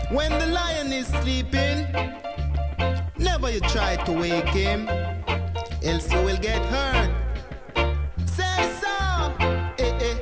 When the lion is sleeping, never you try to wake him, else you will get hurt. Say so, eh, eh.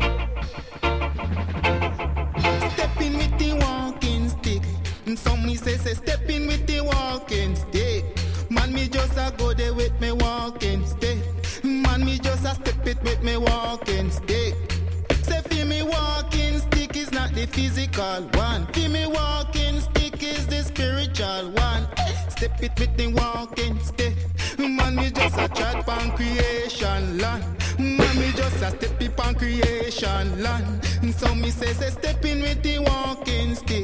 Step in with the walking stick. And some me say step in with the walking stick. Man, me just a go there with me walking stick. Man, me just a step it with me walking stick. Say for me walking stick is not the physical one. For me walking stick is the spiritual one. Step it with the walking stick. Man, me just a chat on creation land. Man, me just a step it on creation land. And so me say step in with the walking stick.